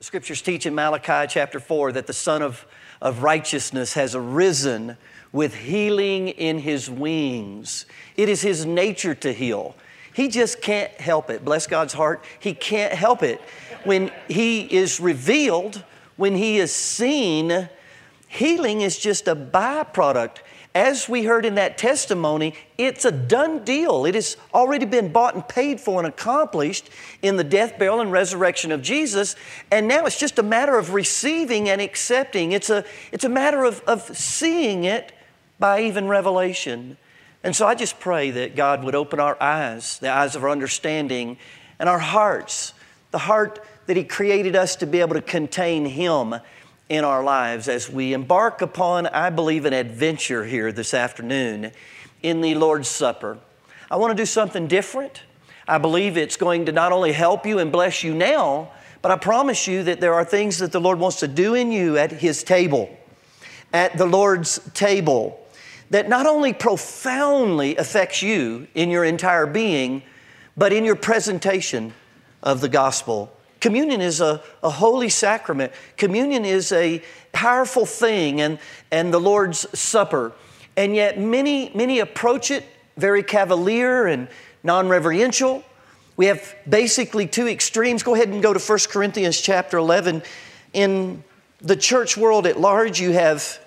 Scriptures teach in Malachi chapter 4 that the Son of Righteousness has arisen with healing in His wings. It is His nature to heal. He just can't help it. Bless God's heart. He can't help it. When He is revealed, when He is seen, healing is just a byproduct. As we heard in that testimony, it's a done deal. It has already been bought and paid for and accomplished in the death, burial, and resurrection of Jesus. And now it's just a matter of receiving and accepting. It's a matter of seeing it by even revelation. And so I just pray that God would open our eyes, the eyes of our understanding, and our hearts, the heart that He created us to be able to contain Him in our lives as we embark upon, I believe, an adventure here this afternoon in the Lord's Supper. I want to do something different. I believe it's going to not only help you and bless you now, but I promise you that there are things that the Lord wants to do in you at His table, at the Lord's table, that not only profoundly affects you in your entire being, but in your presentation of the gospel. Communion is a holy sacrament. Communion is a powerful thing, and the Lord's Supper. And yet many approach it very cavalier and non-reverential. We have basically two extremes. Go ahead and go to 1 Corinthians chapter 11. In the church world at large, you have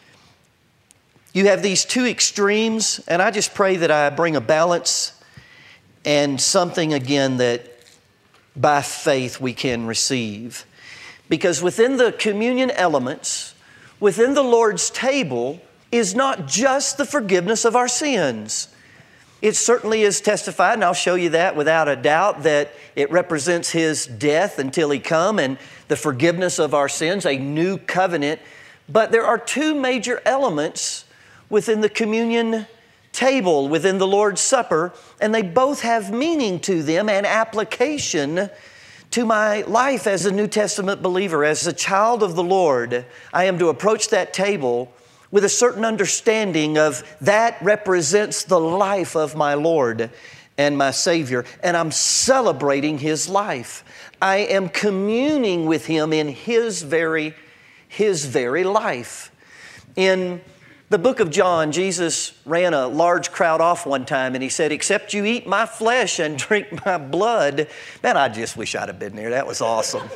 these two extremes, and I just pray that I bring a balance and something again that by faith we can receive. Because within the communion elements, within the Lord's table, is not just the forgiveness of our sins. It certainly is testified, and I'll show you that without a doubt, that it represents His death until He come and the forgiveness of our sins, a new covenant. But there are two major elements within the communion table, within the Lord's Supper, and they both have meaning to them and application to my life as a New Testament believer. As a child of the Lord, I am to approach that table with a certain understanding of that represents the life of my Lord and my Savior, and I'm celebrating His life. I am communing with Him in His very life. In the book of John, Jesus ran a large crowd off one time and He said, "Except you eat my flesh and drink my blood." Man, I just wish I'd have been there. That was awesome.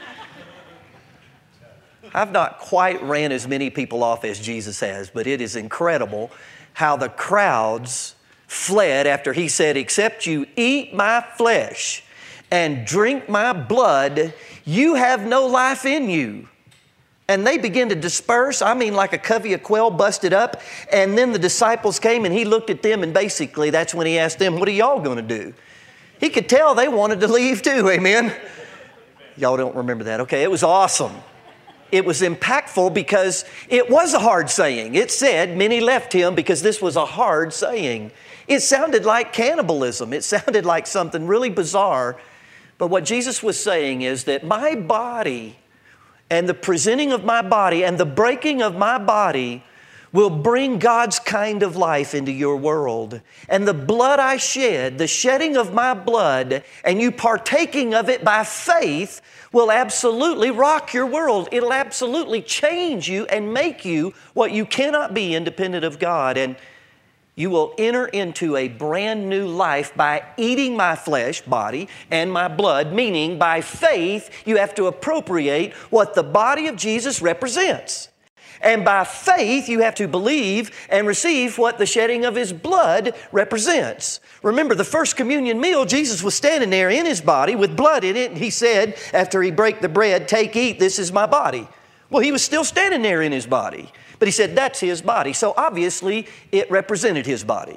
I've not quite ran as many people off as Jesus has, but it is incredible how the crowds fled after He said, "Except you eat my flesh and drink my blood, you have no life in you." And they began to disperse, I mean like a covey of quail busted up. And then the disciples came and He looked at them, and basically that's when He asked them, "What are y'all going to do?" He could tell they wanted to leave too, amen? Y'all don't remember that. Okay, it was awesome. It was impactful because it was a hard saying. It said many left Him because this was a hard saying. It sounded like cannibalism. It sounded like something really bizarre. But what Jesus was saying is that my body and the presenting of my body and the breaking of my body will bring God's kind of life into your world. And the blood I shed, the shedding of my blood, and you partaking of it by faith will absolutely rock your world. It'll absolutely change you and make you what you cannot be independent of God. And you will enter into a brand new life by eating my flesh, body, and my blood, meaning by faith you have to appropriate what the body of Jesus represents. And by faith you have to believe and receive what the shedding of His blood represents. Remember, the first communion meal, Jesus was standing there in His body with blood in it, and He said, after He broke the bread, "Take, eat, this is my body." Well, He was still standing there in His body. But He said, that's His body. So obviously, it represented His body.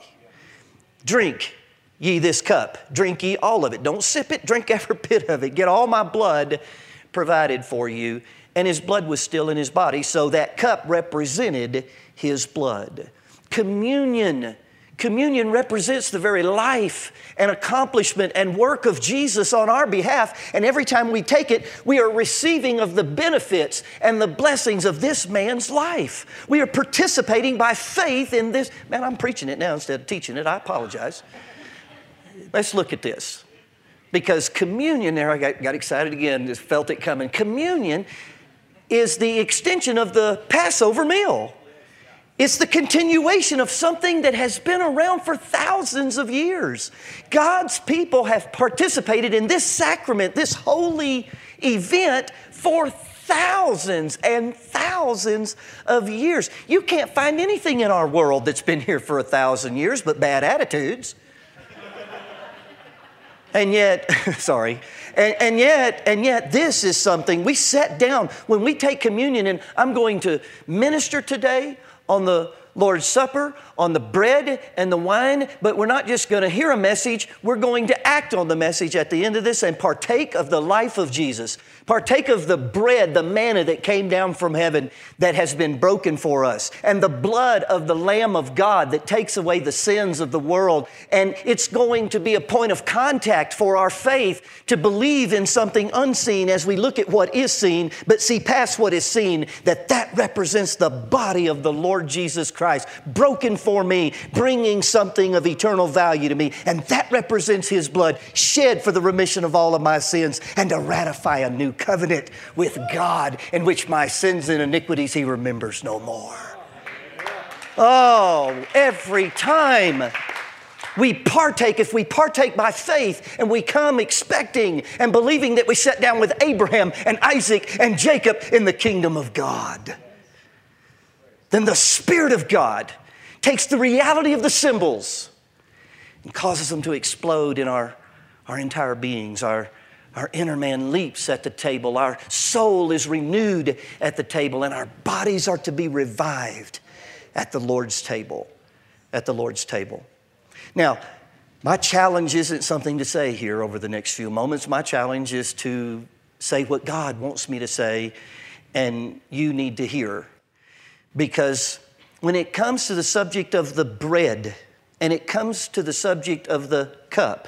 "Drink ye this cup. Drink ye all of it." Don't sip it, drink every bit of it. Get all my blood provided for you. And His blood was still in His body, so that cup represented His blood. Communion Communion represents the very life and accomplishment and work of Jesus on our behalf. And every time we take it, we are receiving of the benefits and the blessings of this man's life. We are participating by faith in this. Man, I'm preaching it now instead of teaching it. I apologize. Let's look at this. Because communion, there I got excited again, just felt it coming. Communion is the extension of the Passover meal. It's the continuation of something that has been around for thousands of years. God's people have participated in this sacrament, this holy event for thousands and thousands of years. You can't find anything in our world that's been here for 1,000 years but bad attitudes. And yet, sorry, and yet this is something we set down when we take communion, and I'm going to minister today on the Lord's Supper, on the bread and the wine, but we're not just going to hear a message, we're going to act on the message at the end of this and partake of the life of Jesus. Partake of the bread, the manna that came down from heaven that has been broken for us, and the blood of the Lamb of God that takes away the sins of the world. And it's going to be a point of contact for our faith to believe in something unseen as we look at what is seen, but see past what is seen, that represents the body of the Lord Jesus Christ, broken for me, bringing something of eternal value to me. And that represents His blood shed for the remission of all of my sins and to ratify a new covenant with God in which my sins and iniquities He remembers no more. Oh, every time we partake, if we partake by faith and we come expecting and believing that we sat down with Abraham and Isaac and Jacob in the kingdom of God, then the Spirit of God takes the reality of the symbols and causes them to explode in our entire beings. Our inner man leaps at the table. Our soul is renewed at the table, and our bodies are to be revived at the Lord's table. At the Lord's table. Now, my challenge isn't something to say here over the next few moments. My challenge is to say what God wants me to say, and you need to hear. Because when it comes to the subject of the bread, and it comes to the subject of the cup,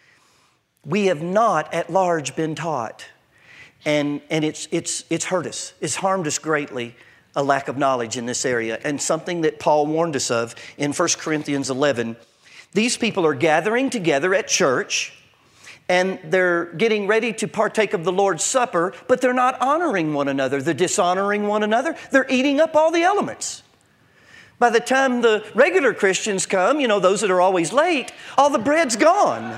we have not at large been taught. And it's hurt us. It's harmed us greatly, a lack of knowledge in this area. And something that Paul warned us of in 1 Corinthians 11. These people are gathering together at church, and they're getting ready to partake of the Lord's Supper, but they're not honoring one another. They're dishonoring one another. They're eating up all the elements. By the time the regular Christians come, those that are always late, all the bread's gone.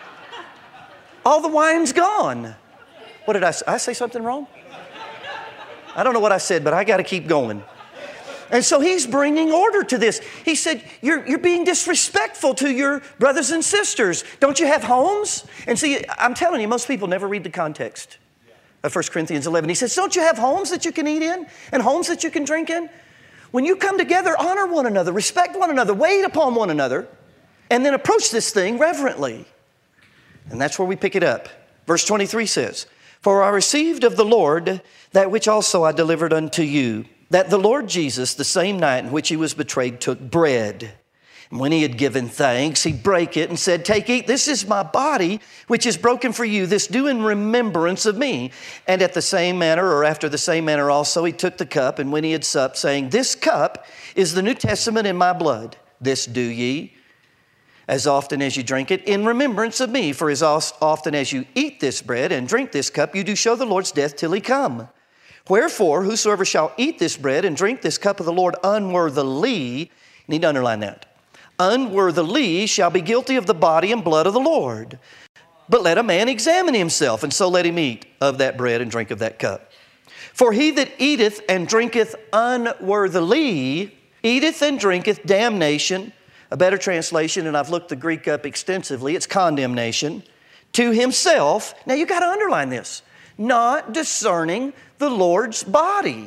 All the wine's gone. What did I say? I say something wrong? I don't know what I said, but I got to keep going. And so he's bringing order to this. He said, you're being disrespectful to your brothers and sisters. Don't you have homes? And see, I'm telling you, most people never read the context of 1 Corinthians 11. He says, don't you have homes that you can eat in and homes that you can drink in? When you come together, honor one another, respect one another, wait upon one another, and then approach this thing reverently. And that's where we pick it up. Verse 23 says, for I received of the Lord that which also I delivered unto you, that the Lord Jesus, the same night in which He was betrayed, took bread. And when He had given thanks, He brake it and said, take, eat, this is my body, which is broken for you. This do in remembrance of me. And at the same manner, or after the same manner also, He took the cup, and when He had supped, saying, this cup is the New Testament in my blood. This do ye as often as you drink it in remembrance of me. For as often as you eat this bread and drink this cup, you do show the Lord's death till He come. Wherefore, whosoever shall eat this bread and drink this cup of the Lord unworthily, you need to underline that, unworthily shall be guilty of the body and blood of the Lord. But let a man examine himself, and so let him eat of that bread and drink of that cup. For he that eateth and drinketh unworthily eateth and drinketh damnation. A better translation, and I've looked the Greek up extensively, it's condemnation, to himself. Now you got to underline this. Not discerning the Lord's body.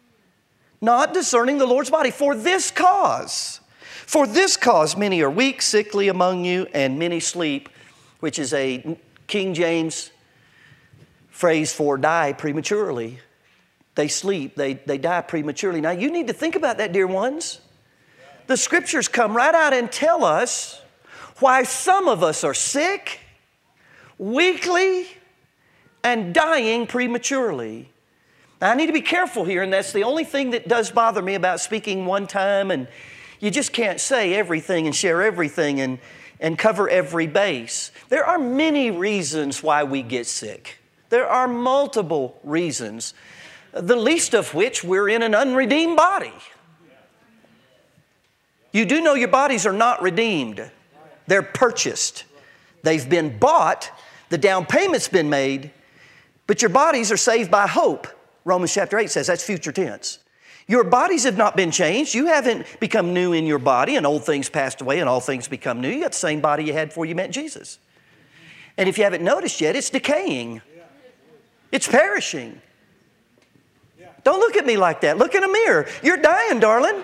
Not discerning the Lord's body. For this cause many are weak, sickly among you, and many sleep, which is a King James phrase for die prematurely. They sleep, they die prematurely. Now you need to think about that, dear ones. The Scriptures come right out and tell us why some of us are sick, weakly, and dying prematurely. Now, I need to be careful here, and that's the only thing that does bother me about speaking one time, and you just can't say everything and share everything, and and cover every base. There are many reasons why we get sick. There are multiple reasons, the least of which we're in an unredeemed body. You do know your bodies are not redeemed. They're purchased. They've been bought. The down payment's been made. But your bodies are saved by hope. Romans chapter 8 says that's future tense. Your bodies have not been changed. You haven't become new in your body and old things passed away and all things become new. You got the same body you had before you met Jesus. And if you haven't noticed yet, it's decaying. It's perishing. Don't look at me like that. Look in a mirror. You're dying, darling.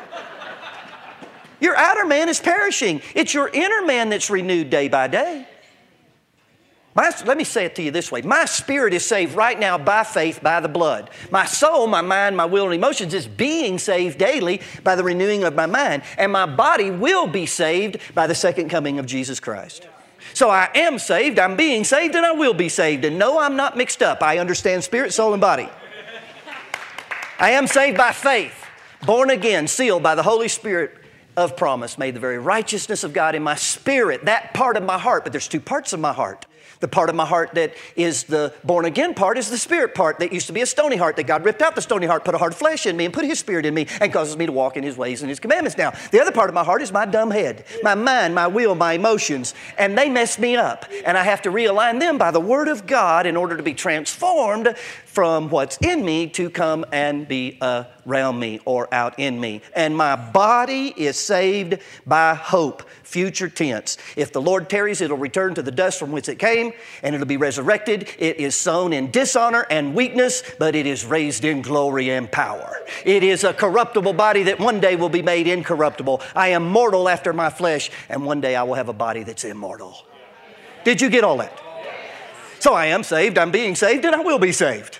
Your outer man is perishing. It's your inner man that's renewed day by day. Let me say it to you this way. My spirit is saved right now by faith, by the blood. My soul, my mind, my will, and emotions is being saved daily by the renewing of my mind. And my body will be saved by the second coming of Jesus Christ. So I am saved, I'm being saved, and I will be saved. And no, I'm not mixed up. I understand spirit, soul, and body. I am saved by faith, born again, sealed by the Holy Spirit of promise, made the very righteousness of God in my spirit, that part of my heart. But there's two parts of my heart. The part of my heart that is the born again part is the spirit part that used to be a stony heart, that God ripped out the stony heart, put a heart of flesh in me and put His Spirit in me and causes me to walk in His ways and His commandments now. The other part of my heart is my dumb head, my mind, my will, my emotions, and they mess me up. And I have to realign them by the Word of God in order to be transformed from what's in me to come and be around me or out in me. And my body is saved by hope, future tense. If the Lord tarries, it'll return to the dust from which it came, and it'll be resurrected. It is sown in dishonor and weakness, but it is raised in glory and power. It is a corruptible body that one day will be made incorruptible. I am mortal after my flesh, and one day I will have a body that's immortal. Did you get all that? So I am saved, I'm being saved, and I will be saved.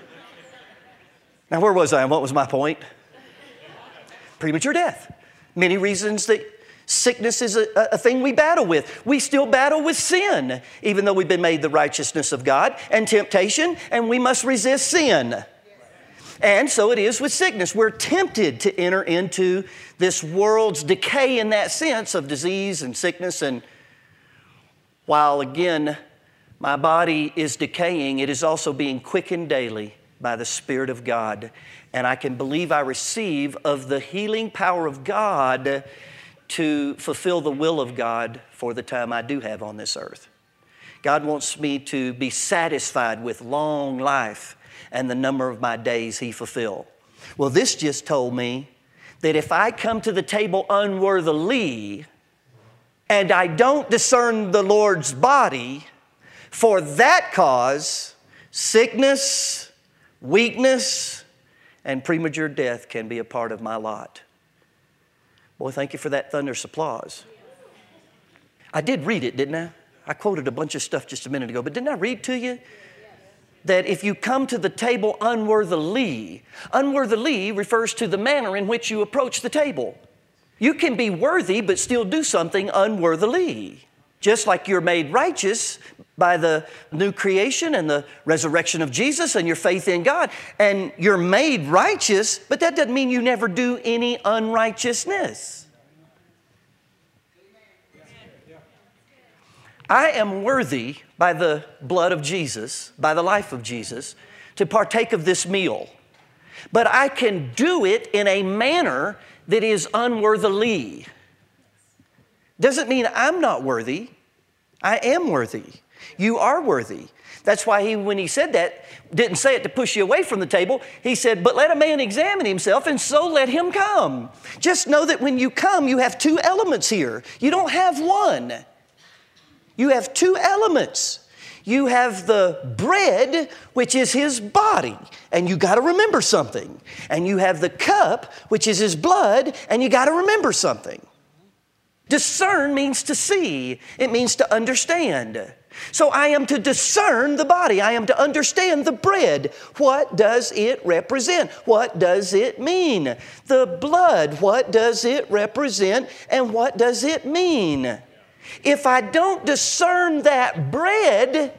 Now, where was I and what was my point? Premature death. Many reasons that sickness is a thing we battle with. We still battle with sin, even though we've been made the righteousness of God, and temptation, and we must resist sin. And so it is with sickness. We're tempted to enter into this world's decay in that sense of disease and sickness. And while, again, my body is decaying, it is also being quickened daily by the Spirit of God. And I can believe I receive of the healing power of God to fulfill the will of God for the time I do have on this earth. God wants me to be satisfied with long life and the number of my days He fulfill. Well, this just told me that if I come to the table unworthily and I don't discern the Lord's body, for that cause, sickness, weakness, and premature death can be a part of my lot. Boy, thank you for that thunderous applause. I did read it, didn't I? I quoted a bunch of stuff just a minute ago, but didn't I read to you that if you come to the table unworthily, unworthily refers to the manner in which you approach the table. You can be worthy but still do something unworthily. Just like you're made righteous by the new creation and the resurrection of Jesus and your faith in God. And you're made righteous, but that doesn't mean you never do any unrighteousness. I am worthy by the blood of Jesus, by the life of Jesus, to partake of this meal. But I can do it in a manner that is unworthily. Doesn't mean I'm not worthy. I am worthy. You are worthy. That's why when he said that, didn't say it to push you away from the table. He said, but let a man examine himself, and so let him come. Just know that when you come, you have two elements here. You don't have one. You have two elements. You have the bread, which is His body, and you got to remember something. And you have the cup, which is His blood, and you got to remember something. Discern means to see. It means to understand. So I am to discern the body. I am to understand the bread. What does it represent? What does it mean? The blood, what does it represent and what does it mean? If I don't discern that bread,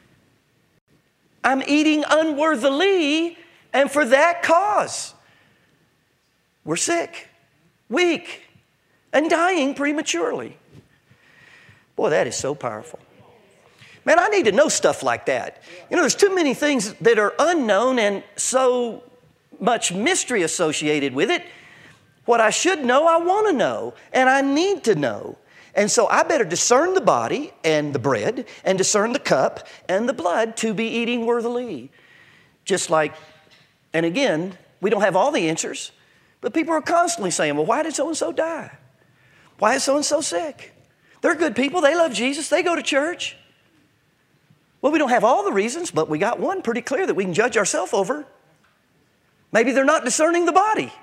I'm eating unworthily, and for that cause, we're sick, weak, and dying prematurely. Boy, that is so powerful. Man, I need to know stuff like that. You know, there's too many things that are unknown and so much mystery associated with it. What I should know, I want to know, and I need to know. And so I better discern the body and the bread and discern the cup and the blood to be eating worthily. Just like, and again, we don't have all the answers, but people are constantly saying, well, why did so-and-so die? Why is so-and-so sick? They're good people. They love Jesus. They go to church. Well, we don't have all the reasons, but we got one pretty clear that we can judge ourselves over. Maybe they're not discerning the body.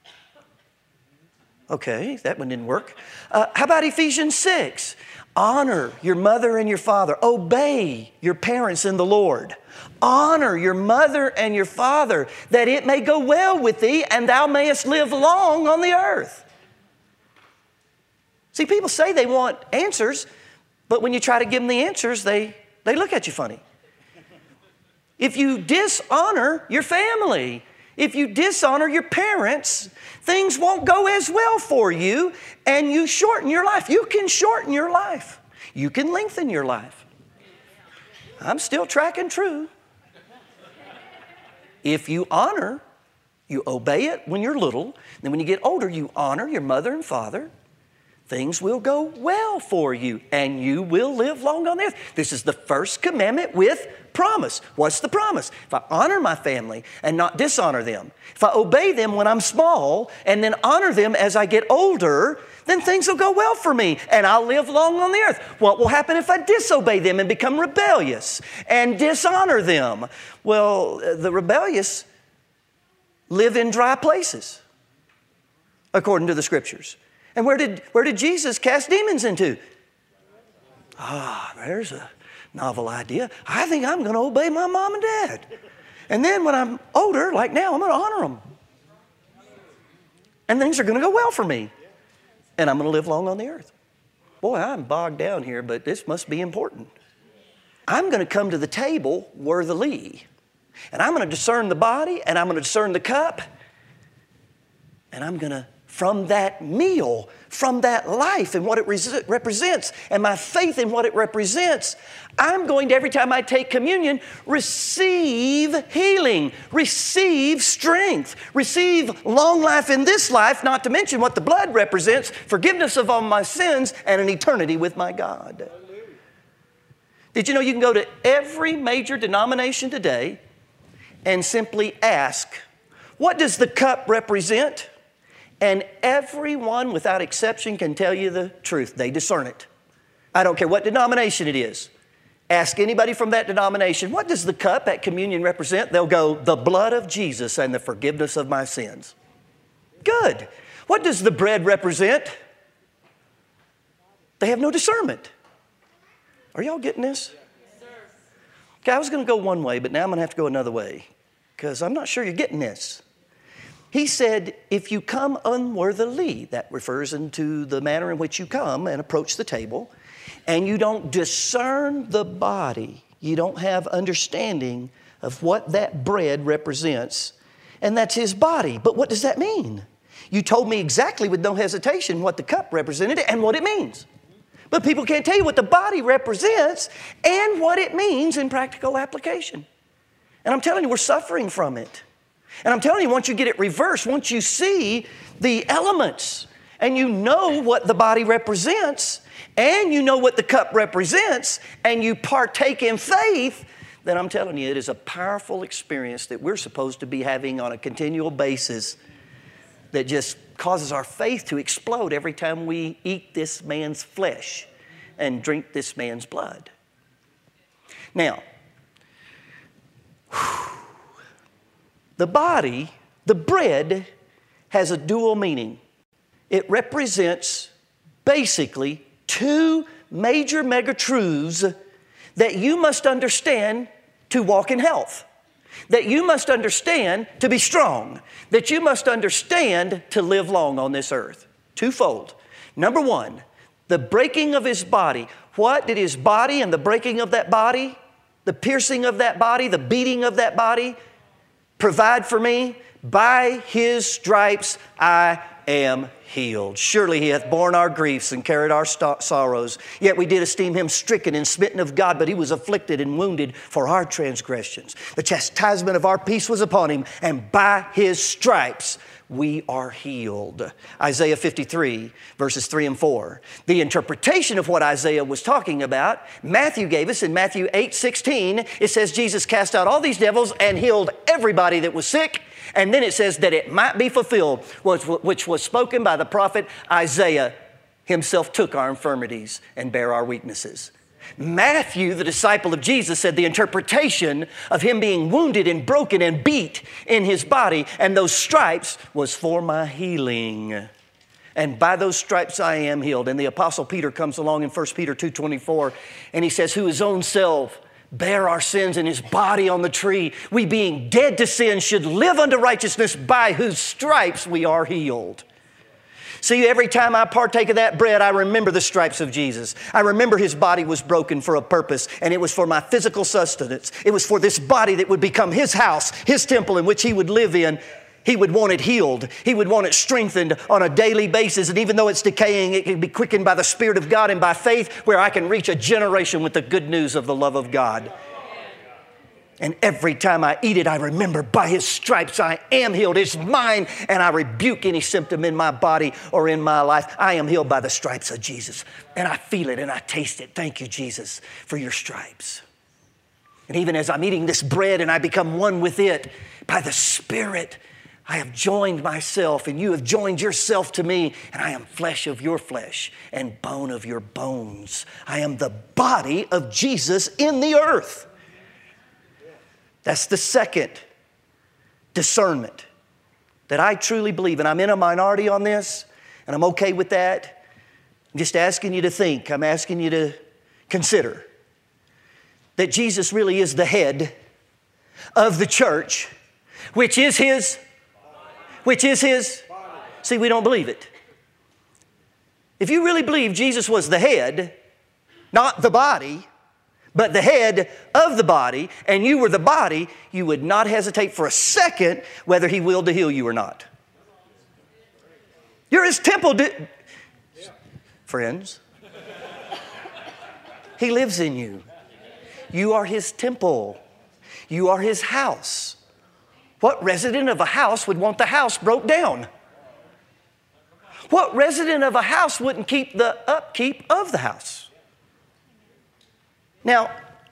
Okay, that one didn't work. How about Ephesians 6? Honor your mother and your father. Obey your parents in the Lord. Honor your mother and your father, that it may go well with thee and thou mayest live long on the earth. See, people say they want answers, but when you try to give them the answers, they look at you funny. If you dishonor your family, if you dishonor your parents, things won't go as well for you, and you shorten your life. You can shorten your life. You can lengthen your life. I'm still tracking true. If you honor, you obey it when you're little, then when you get older, you honor your mother and father, things will go well for you, and you will live long on the earth. This is the first commandment with promise. What's the promise? If I honor my family and not dishonor them, if I obey them when I'm small and then honor them as I get older, then things will go well for me and I'll live long on the earth. What will happen if I disobey them and become rebellious and dishonor them? Well, the rebellious live in dry places, according to the Scriptures. And where did Jesus cast demons into? There's a novel idea. I think I'm going to obey my mom and dad. And then when I'm older, like now, I'm going to honor them. And things are going to go well for me. And I'm going to live long on the earth. Boy, I'm bogged down here, but this must be important. I'm going to come to the table worthily. And I'm going to discern the body, and I'm going to discern the cup. And I'm going to, from that meal, from that life and what it represents, and my faith in what it represents, I'm going to, every time I take communion, receive healing, receive strength, receive long life in this life, not to mention what the blood represents, forgiveness of all my sins, and an eternity with my God. Did you know you can go to every major denomination today and simply ask, what does the cup represent? And everyone, without exception, can tell you the truth. They discern it. I don't care what denomination it is. Ask anybody from that denomination, what does the cup at communion represent? They'll go, the blood of Jesus and the forgiveness of my sins. Good. What does the bread represent? They have no discernment. Are y'all getting this? Okay, I was going to go one way, but now I'm going to have to go another way because I'm not sure you're getting this. He said, if you come unworthily, that refers into the manner in which you come and approach the table, and you don't discern the body, you don't have understanding of what that bread represents, and that's His body. But what does that mean? You told me exactly with no hesitation what the cup represented and what it means. But people can't tell you what the body represents and what it means in practical application. And I'm telling you, we're suffering from it. And I'm telling you, once you get it reversed, once you see the elements and you know what the body represents and you know what the cup represents and you partake in faith, then I'm telling you, it is a powerful experience that we're supposed to be having on a continual basis that just causes our faith to explode every time we eat this man's flesh and drink this man's blood. Now, the body, the bread, has a dual meaning. It represents basically two major mega truths that you must understand to walk in health, that you must understand to be strong, that you must understand to live long on this earth. Twofold. Number one, the breaking of His body. What did His body and the breaking of that body, the piercing of that body, the beating of that body, provide for me? By His stripes I am healed. Surely he hath borne our griefs and carried our sorrows. Yet we did esteem him stricken and smitten of God, but he was afflicted and wounded for our transgressions. The chastisement of our peace was upon him, and by his stripes we are healed. Isaiah 53, verses 3 and 4. The interpretation of what Isaiah was talking about, Matthew gave us in Matthew 8:16. It says Jesus cast out all these devils and healed everybody that was sick. And then it says that it might be fulfilled, which was spoken by the prophet Isaiah. Himself took our infirmities and bare our weaknesses. Matthew, the disciple of Jesus, said the interpretation of him being wounded and broken and beat in his body and those stripes was for my healing. And by those stripes I am healed. And the apostle Peter comes along in 1 Peter 2:24 and he says, who his own self bare our sins in his body on the tree, we being dead to sin should live unto righteousness, by whose stripes we are healed. See, every time I partake of that bread, I remember the stripes of Jesus. I remember his body was broken for a purpose, and it was for my physical sustenance. It was for this body that would become his house, his temple in which he would live in. He would want it healed. He would want it strengthened on a daily basis. And even though it's decaying, it can be quickened by the Spirit of God and by faith, where I can reach a generation with the good news of the love of God. And every time I eat it, I remember by his stripes I am healed. It's mine, and I rebuke any symptom in my body or in my life. I am healed by the stripes of Jesus. And I feel it and I taste it. Thank you, Jesus, for your stripes. And even as I'm eating this bread and I become one with it, by the Spirit, I have joined myself and you have joined yourself to me, and I am flesh of your flesh and bone of your bones. I am the body of Jesus in the earth. That's the second discernment that I truly believe, and I'm in a minority on this, and I'm okay with that. I'm just asking you to think. I'm asking you to consider that Jesus really is the head of the church, which is his. See, we don't believe it. If you really believe Jesus was the head, not the body, but the head of the body, and you were the body, you would not hesitate for a second whether he willed to heal you or not. You're his temple, friends. He lives in you. You are his temple. You are his house. What resident of a house would want the house broke down? What resident of a house wouldn't keep the upkeep of the house? Now,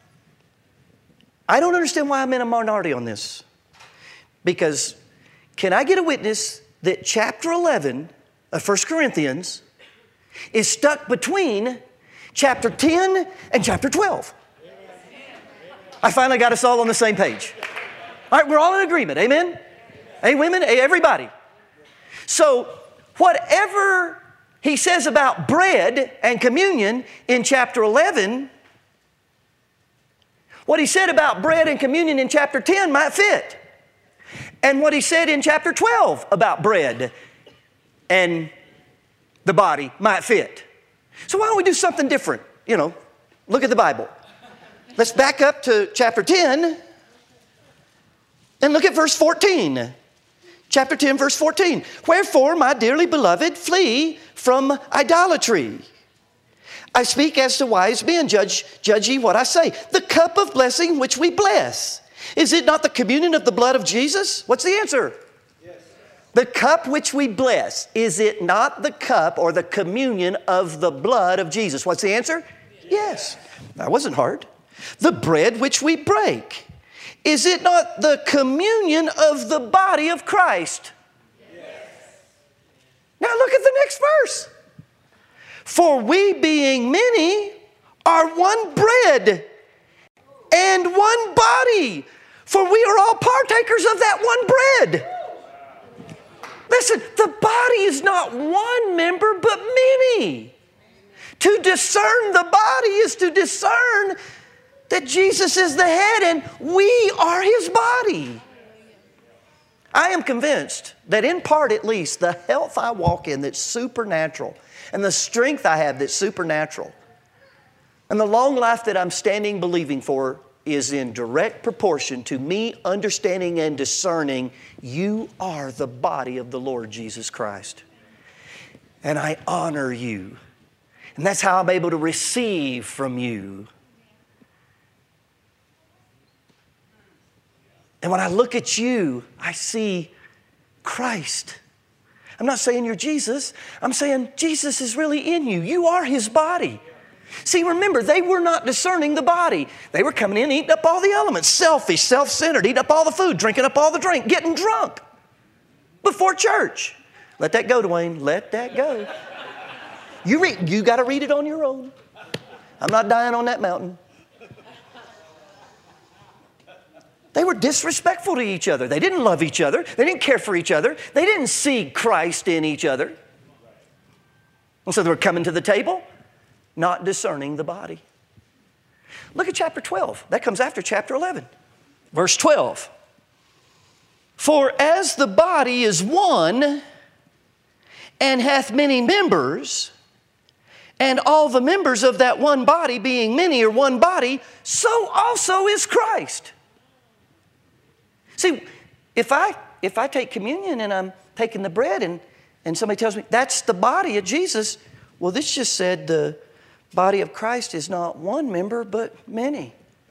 I don't understand why I'm in a minority on this. Because can I get a witness that chapter 11 of 1 Corinthians is stuck between chapter 10 and chapter 12? I finally got us all on the same page. All right, we're all in agreement. Amen? Hey, women, hey, everybody. So, whatever he says about bread and communion in chapter 11, what he said about bread and communion in chapter 10 might fit. And what he said in chapter 12 about bread and the body might fit. So why don't we do something different? You know, look at the Bible. Let's back up to chapter 10 and look at verse 14. Chapter 10, verse 14. Wherefore, my dearly beloved, flee from idolatry. I speak as to wise men, judge ye what I say. The cup of blessing which we bless, is it not the communion of the blood of Jesus? What's the answer? Yes. The cup which we bless, is it not the cup or the communion of the blood of Jesus? What's the answer? Yes. That wasn't hard. The bread which we break, is it not the communion of the body of Christ? Yes. Now look at the next verse. For we being many are one bread and one body. For we are all partakers of that one bread. Listen, the body is not one member, but many. To discern the body is to discern that Jesus is the head and we are his body. I am convinced that in part at least, the health I walk in that's supernatural, and the strength I have that's supernatural, and the long life that I'm standing believing for is in direct proportion to me understanding and discerning you are the body of the Lord Jesus Christ. and I honor you. And that's how I'm able to receive from you. And when I look at you, I see Christ. I'm not saying you're Jesus. I'm saying Jesus is really in you. You are His body. See, remember, they were not discerning the body. They were coming in, eating up all the elements, selfish, self-centered, eating up all the food, drinking up all the drink, getting drunk before church. Let that go, Dwayne. Let that go. You got to read it on your own. I'm not dying on that mountain. They were disrespectful to each other. They didn't love each other. They didn't care for each other. They didn't see Christ in each other. And so they were coming to the table, not discerning the body. Look at chapter 12. That comes after chapter 11. Verse 12. For as the body is one and hath many members, and all the members of that one body, being many, are one body, so also is Christ. See, if I take communion and I'm taking the bread and somebody tells me that's the body of Jesus, well, this just said the body of Christ is not one member, but many.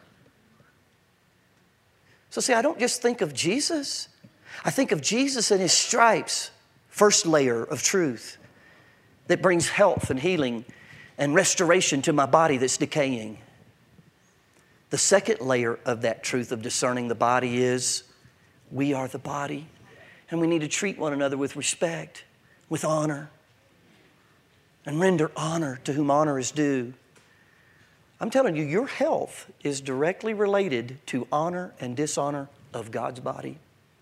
So see, I don't just think of Jesus. I think of Jesus and His stripes, first layer of truth that brings health and healing and restoration to my body that's decaying. The second layer of that truth of discerning the body is we are the body, and we need to treat one another with respect, with honor, and render honor to whom honor is due. I'm telling you, your health is directly related to honor and dishonor of God's body.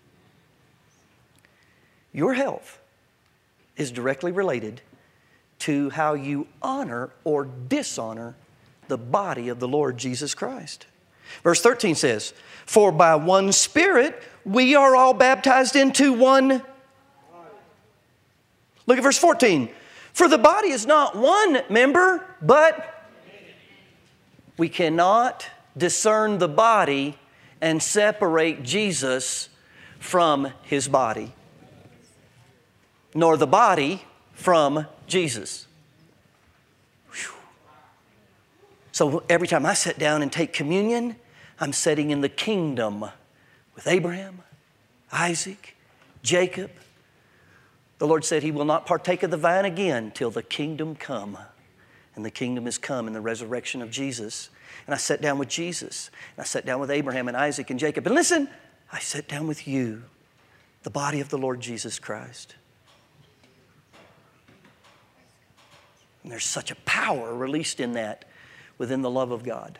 Your health is directly related to how you honor or dishonor the body of the Lord Jesus Christ. Verse 13 says, for by one Spirit we are all baptized into one. Look at verse 14. For the body is not one member, but we cannot discern the body and separate Jesus from His body, nor the body from Jesus. Whew. So every time I sit down and take communion, I'm sitting in the kingdom with Abraham, Isaac, Jacob. The Lord said He will not partake of the vine again till the kingdom come. And the kingdom has come in the resurrection of Jesus. And I sat down with Jesus. And I sat down with Abraham and Isaac and Jacob. And listen, I sat down with you, the body of the Lord Jesus Christ. And there's such a power released in that within the love of God.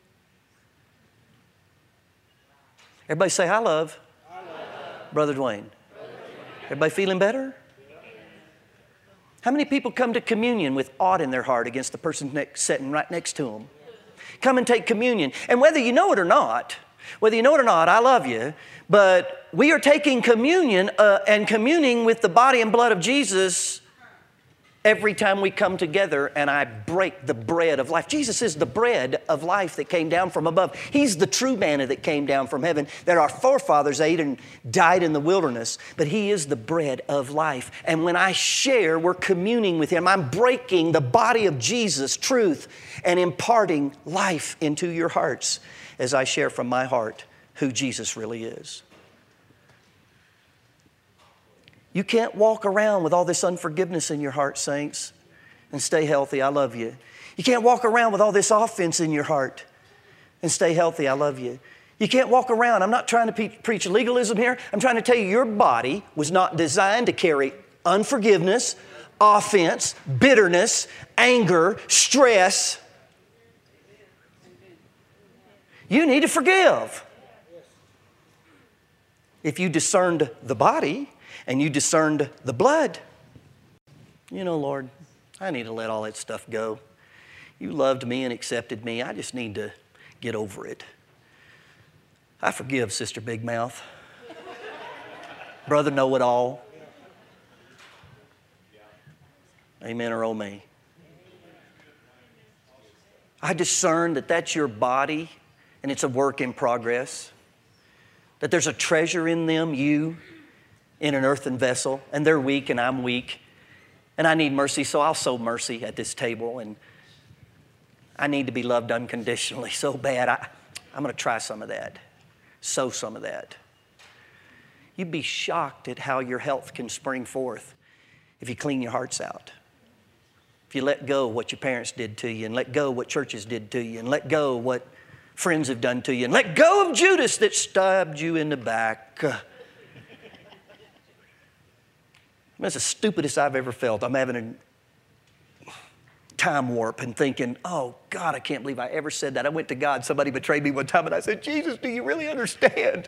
Everybody say, I love, Brother Dwayne. Everybody feeling better? How many people come to communion with aught in their heart against the person sitting right next to them? Come and take communion. And whether you know it or not, I love you, but we are taking communion and communing with the body and blood of Jesus every time we come together and I break the bread of life. Jesus is the bread of life that came down from above. He's the true manna that came down from heaven that our forefathers ate and died in the wilderness. But He is the bread of life. And when I share, we're communing with Him. I'm breaking the body of Jesus, truth, and imparting life into your hearts as I share from my heart who Jesus really is. You can't walk around with all this unforgiveness in your heart, saints, and stay healthy. I love you. You can't walk around with all this offense in your heart and stay healthy. I love you. You can't walk around. I'm not trying to preach legalism here. I'm trying to tell you your body was not designed to carry unforgiveness, offense, bitterness, anger, stress. You need to forgive. If you discerned the body and you discerned the blood, you know, Lord, I need to let all that stuff go. You loved me and accepted me. I just need to get over it. I forgive Sister Big Mouth, Brother Know-It-All. Amen or oh me. I discern that that's your body and it's a work in progress. That there's a treasure in them, you, in an earthen vessel, and they're weak and I'm weak. And I need mercy, so I'll sow mercy at this table. And I need to be loved unconditionally so bad. I'm going to try some of that. Sow some of that. You'd be shocked at how your health can spring forth if you clean your hearts out. If you let go of what your parents did to you, and let go of what churches did to you, and let go of what friends have done to you, and let go of Judas that stabbed you in the back. That's the stupidest I've ever felt. I'm having a time warp and thinking, oh, God, I can't believe I ever said that. I went to God. Somebody betrayed me one time, and I said, Jesus, do you really understand?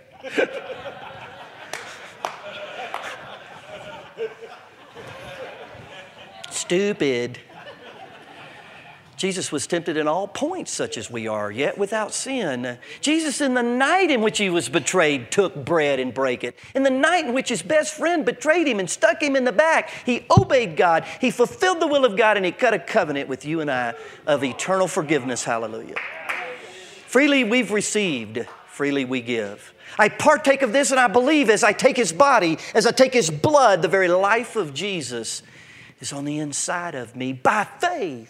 Stupid. Jesus was tempted in all points such as we are, yet without sin. Jesus, in the night in which he was betrayed, took bread and brake it. In the night in which his best friend betrayed him and stuck him in the back, he obeyed God. He fulfilled the will of God, and he cut a covenant with you and I of eternal forgiveness. Hallelujah. Freely we've received, freely we give. I partake of this, and I believe as I take his body, as I take his blood, the very life of Jesus is on the inside of me by faith.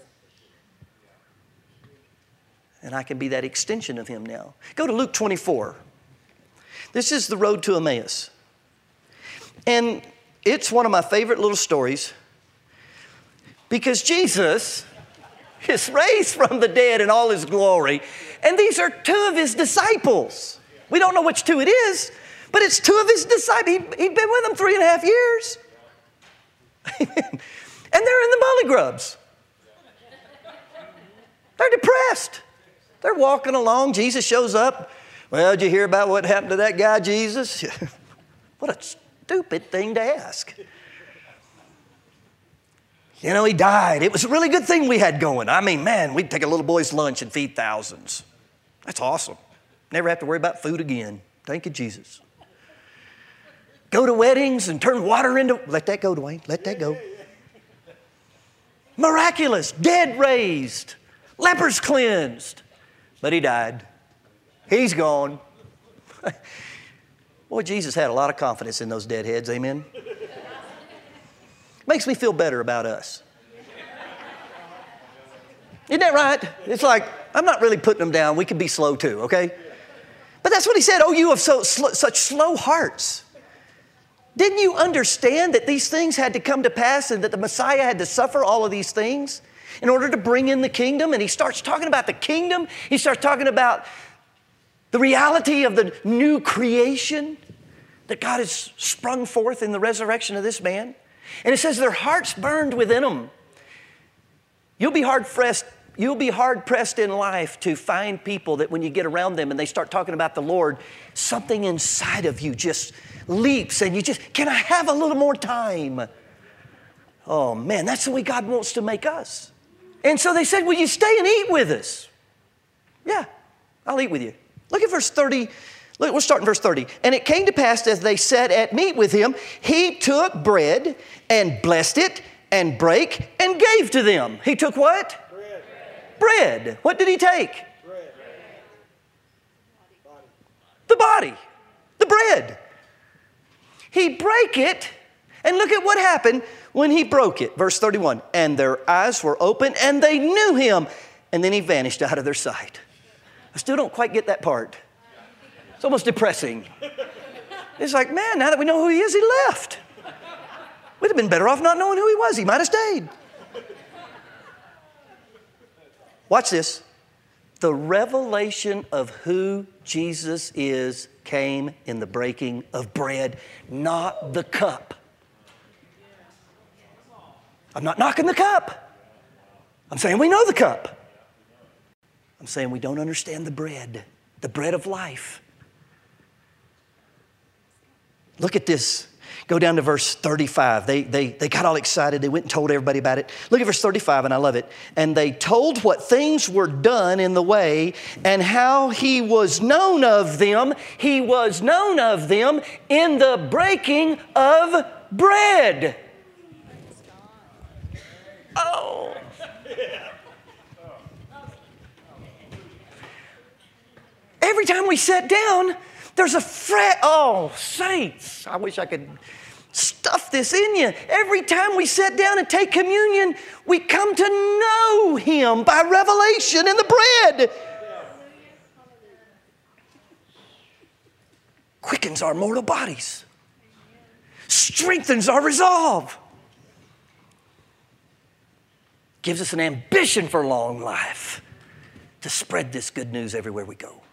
And I can be that extension of him now. Go to Luke 24. This is the road to Emmaus. And it's one of my favorite little stories because Jesus is raised from the dead in all his glory. And these are two of his disciples. We don't know which two it is, but it's two of his disciples. He'd been with them 3.5 years. And they're in the molly grubs. They're depressed. They're walking along. Jesus shows up. Well, did you hear about what happened to that guy, Jesus? What a stupid thing to ask. You know, he died. It was a really good thing we had going. I mean, man, we'd take a little boy's lunch and feed thousands. That's awesome. Never have to worry about food again. Thank you, Jesus. Go to weddings and turn water into... Let that go, Dwayne. Let that go. Miraculous. Dead raised. Lepers cleansed. But he died. He's gone. Boy, Jesus had a lot of confidence in those deadheads, amen? Makes me feel better about us. Isn't that right? It's like, I'm not really putting them down. We can be slow too, okay? But that's what he said. Oh, you have such slow hearts. Didn't you understand that these things had to come to pass and that the Messiah had to suffer all of these things in order to bring in the kingdom? And he starts talking about the kingdom. He starts talking about the reality of the new creation that God has sprung forth in the resurrection of this man. And it says their hearts burned within them. You'll be hard pressed in life to find people that when you get around them and they start talking about the Lord, something inside of you just leaps and you just, can I have a little more time? Oh man, that's the way God wants to make us. And so they said, will you stay and eat with us? Yeah, I'll eat with you. Look at verse 30. We'll start in verse 30. And it came to pass as they sat at meat with him, he took bread and blessed it and brake and gave to them. He took what? Bread. What did he take? Bread. The body. The bread. He brake it, and look at what happened when he broke it. Verse 31, and their eyes were open, and they knew him, and then he vanished out of their sight. I still don't quite get that part. It's almost depressing. It's like, man, now that we know who he is, he left. We'd have been better off not knowing who he was. He might have stayed. Watch this. The revelation of who Jesus is came in the breaking of bread, not the cup. I'm not knocking the cup. I'm saying we know the cup. I'm saying we don't understand the bread of life. Look at this. Go down to verse 35. They got all excited. They went and told everybody about it. Look at verse 35, and I love it. And they told what things were done in the way and how he was known of them. He was known of them in the breaking of bread. Oh. Every time we sat down, there's a fret. Oh, saints. I wish I could Stuff this in you. Every time we sit down and take communion, we come to know Him by revelation in the bread. Quickens our mortal bodies. Strengthens our resolve. Gives us an ambition for long life to spread this good news everywhere we go.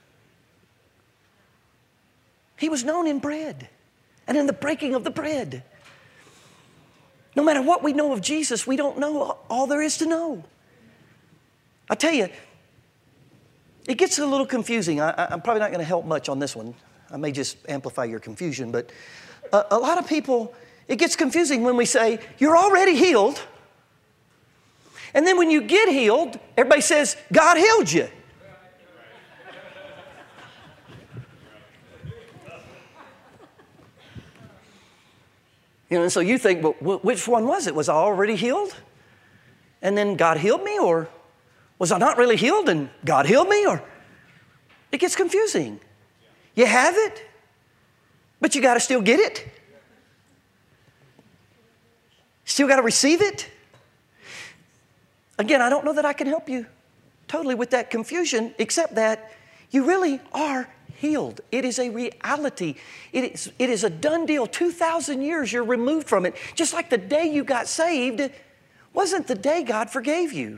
He was known in bread and in the breaking of the bread. No matter what we know of Jesus, we don't know all there is to know. I tell you, it gets a little confusing. I'm probably not going to help much on this one. I may just amplify your confusion, but a lot of people, it gets confusing when we say, you're already healed. And then when you get healed, everybody says, God healed you. You know, and so you think, well, which one was it? Was I already healed? And then God healed me? Or was I not really healed and God healed me? Or it gets confusing. You have it, but you got to still get it. Still got to receive it. Again, I don't know that I can help you totally with that confusion, except that you really are healed. It is a reality. It is a done deal. 2,000 years you're removed from it. Just like the day you got saved wasn't the day God forgave you.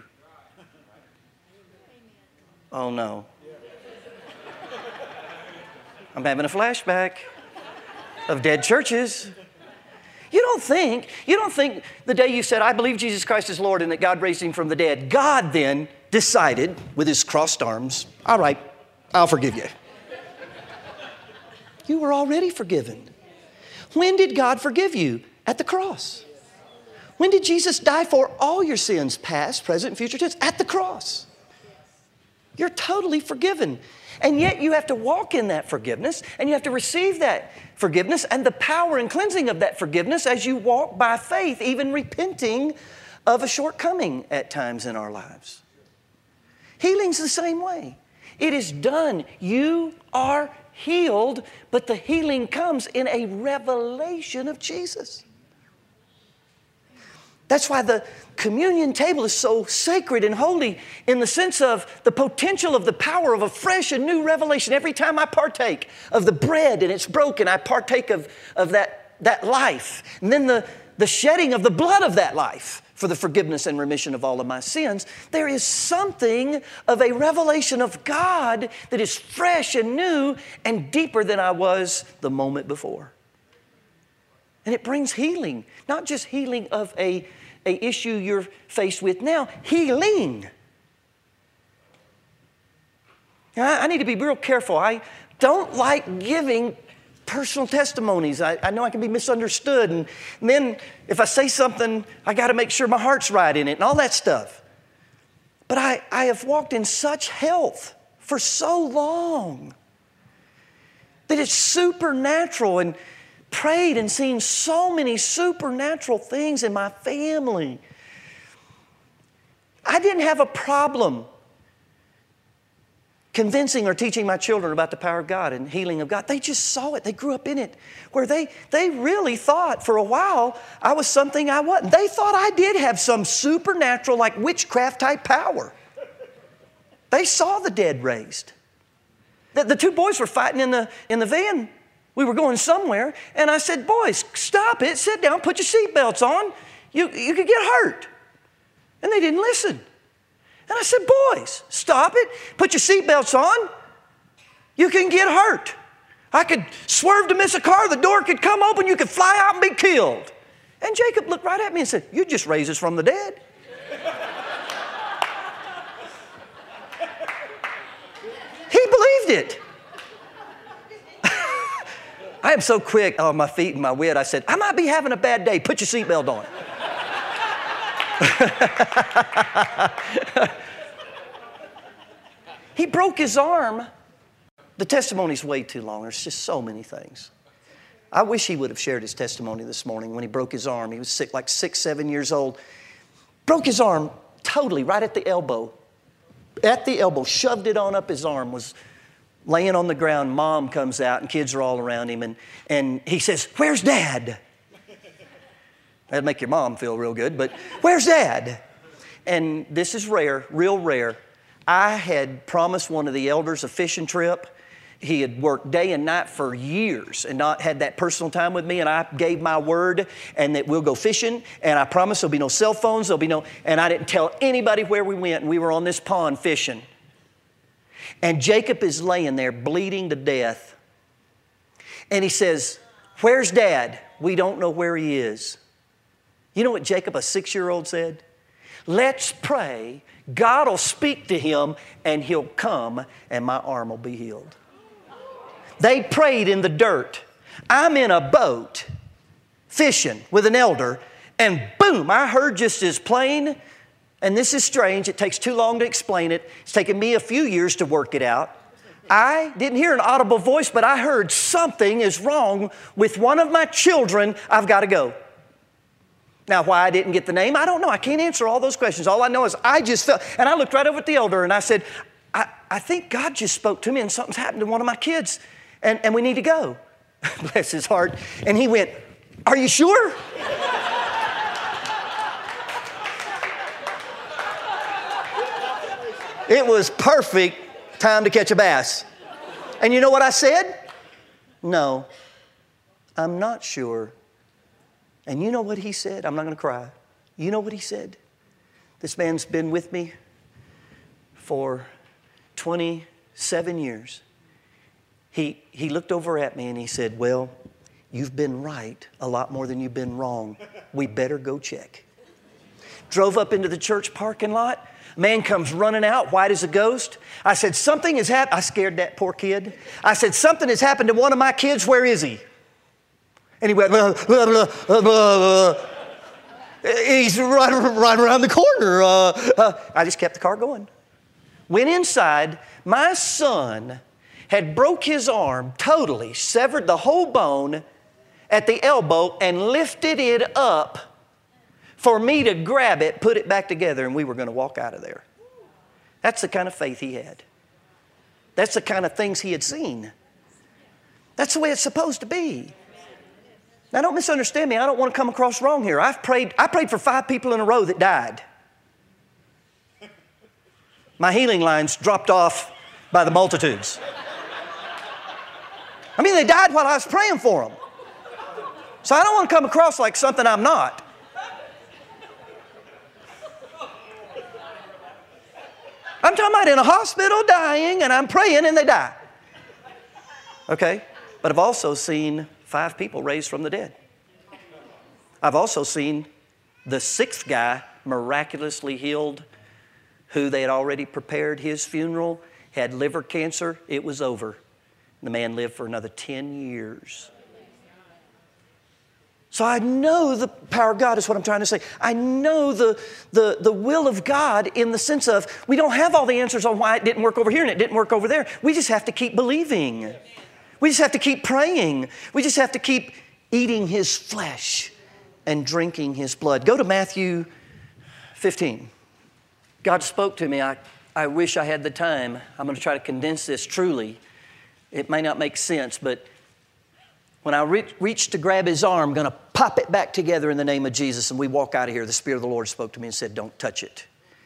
Oh no. I'm having a flashback of dead churches. You don't think the day you said, I believe Jesus Christ is Lord and that God raised Him from the dead, God then decided with His crossed arms, all right, I'll forgive you. You were already forgiven. When did God forgive you? At the cross. When did Jesus die for all your sins, past, present, and future tense? At the cross. You're totally forgiven. And yet you have to walk in that forgiveness, and you have to receive that forgiveness and the power and cleansing of that forgiveness as you walk by faith, even repenting of a shortcoming at times in our lives. Healing's the same way. It is done. You are healed, but the healing comes in a revelation of Jesus. That's why the communion table is so sacred and holy in the sense of the potential of the power of a fresh and new revelation. Every time I partake of the bread and it's broken, I partake of that life. And then the shedding of the blood of that life for the forgiveness and remission of all of my sins. There is something of a revelation of God that is fresh and new and deeper than I was the moment before. And it brings healing, not just healing of a issue you're faced with now, healing. Now, I need to be real careful. I don't like giving personal testimonies. I know I can be misunderstood. And then if I say something, I got to make sure my heart's right in it and all that stuff. But I have walked in such health for so long that it's supernatural, and prayed and seen so many supernatural things in my family. I didn't have a problem convincing or teaching my children about the power of God and healing of God. They just saw it. They grew up in it. Where they really thought for a while I was something I wasn't. They thought I did have some supernatural, like witchcraft type power. They saw the dead raised. The two boys were fighting in the van. We were going somewhere, and I said, boys, stop it, sit down, put your seatbelts on. You could get hurt. And they didn't listen. And I said, boys, stop it, put your seatbelts on. You can get hurt. I could swerve to miss a car, the door could come open, you could fly out and be killed. And Jacob looked right at me and said, you just raised us from the dead. He believed it. I am so quick on my feet and my wit. I said, I might be having a bad day. Put your seatbelt on. He broke his arm. The testimony's way too long. There's just so many things. I wish he would have shared his testimony this morning when he broke his arm. He was sick, like 6, 7 years old. Broke his arm totally right at the elbow. At the elbow, shoved it on up his arm, was laying on the ground. Mom comes out and kids are all around him. And he says, where's Dad? That'd make your mom feel real good, but where's Dad? And this is rare, real rare. I had promised one of the elders a fishing trip. He had worked day and night for years and not had that personal time with me, and I gave my word and that we'll go fishing, and I promised there'll be no cell phones, and I didn't tell anybody where we went, and we were on this pond fishing. And Jacob is laying there bleeding to death. And he says, where's Dad? We don't know where he is. You know what Jacob, a 6-year-old, said? Let's pray. God will speak to him and he'll come and my arm will be healed. They prayed in the dirt. I'm in a boat fishing with an elder, and boom, I heard just as plain, and this is strange, it takes too long to explain it. It's taken me a few years to work it out. I didn't hear an audible voice, but I heard something is wrong with one of my children. I've got to go. Now, why I didn't get the name, I don't know. I can't answer all those questions. All I know is I just felt, and I looked right over at the elder and I said, I think God just spoke to me and something's happened to one of my kids and we need to go. Bless his heart. And he went, are you sure? It was perfect time to catch a bass. And you know what I said? No, I'm not sure. And you know what he said? I'm not going to cry. You know what he said? This man's been with me for 27 years. He looked over at me and he said, well, you've been right a lot more than you've been wrong. We better go check. Drove up into the church parking lot. Man comes running out, white as a ghost. I said, something has happened. I scared that poor kid. I said, something has happened to one of my kids. Where is he? And he went, blah, blah, blah, blah, blah. He's right around the corner. I just kept the car going. Went inside. My son had broke his arm totally, severed the whole bone at the elbow and lifted it up for me to grab it, put it back together, and we were going to walk out of there. That's the kind of faith he had. That's the kind of things he had seen. That's the way it's supposed to be. Now, don't misunderstand me. I don't want to come across wrong here. I prayed for 5 people in a row that died. My healing lines dropped off by the multitudes. I mean, they died while I was praying for them. So I don't want to come across like something I'm not. I'm talking about in a hospital dying, and I'm praying and they die. Okay? But I've also seen 5 people raised from the dead. I've also seen the 6th guy miraculously healed, who they had already prepared his funeral, had liver cancer. It was over. The man lived for another 10 years. So I know the power of God is what I'm trying to say. I know the will of God in the sense of we don't have all the answers on why it didn't work over here and it didn't work over there. We just have to keep believing. We just have to keep praying. We just have to keep eating His flesh and drinking His blood. Go to Matthew 15. God spoke to me. I wish I had the time. I'm going to try to condense this truly. It may not make sense, but when I reached to grab his arm, I'm going to pop it back together in the name of Jesus, and we walk out of here. The Spirit of the Lord spoke to me and said, don't touch it.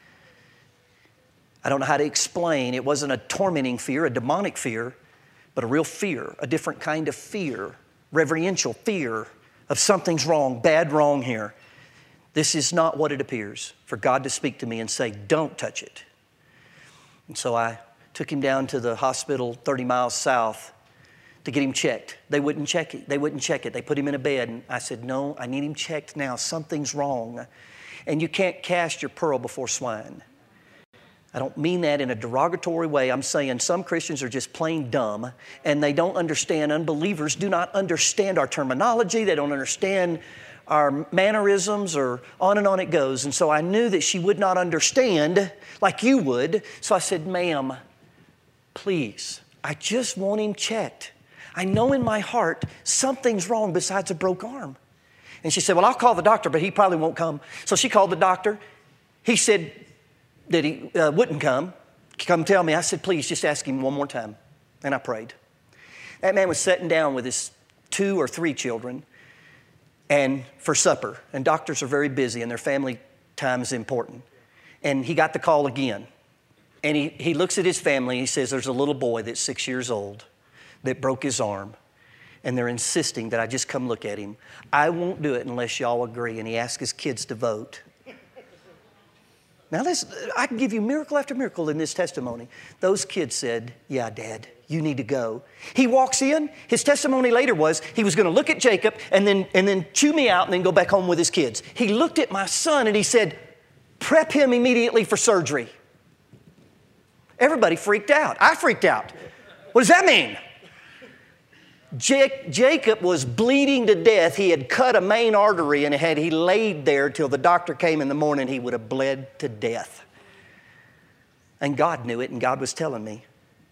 I don't know how to explain. It wasn't a tormenting fear, a demonic fear, but a real fear, a different kind of fear, reverential fear of something's wrong, bad wrong here. This is not what it appears, for God to speak to me and say, don't touch it. And so I took him down to the hospital 30 miles south to get him checked. They wouldn't check it. They wouldn't check it. They put him in a bed, and I said, no, I need him checked now. Something's wrong. And you can't cast your pearl before swine. I don't mean that in a derogatory way. I'm saying some Christians are just plain dumb, and they don't understand. Unbelievers do not understand our terminology. They don't understand our mannerisms, or on and on it goes. And so I knew that she would not understand like you would. So I said, ma'am, please, I just want him checked. I know in my heart something's wrong besides a broke arm. And she said, well, I'll call the doctor, but he probably won't come. So she called the doctor. He said that he wouldn't come tell me. I said, please, just ask him one more time. And I prayed. That man was sitting down with his 2 or 3 children. and for supper. And doctors are very busy and their family time is important. And he got the call again. And he looks at his family and he says, there's a little boy that's 6 years old that broke his arm. And they're insisting that I just come look at him. I won't do it unless y'all agree. And he asked his kids to vote. Now, I can give you miracle after miracle in this testimony. Those kids said, yeah, Dad, you need to go. He walks in. His testimony later was he was going to look at Jacob and then chew me out and then go back home with his kids. He looked at my son and he said, prep him immediately for surgery. Everybody freaked out. I freaked out. What does that mean? Jacob was bleeding to death. He had cut a main artery, and had he laid there till the doctor came in the morning, he would have bled to death. And God knew it, and God was telling me.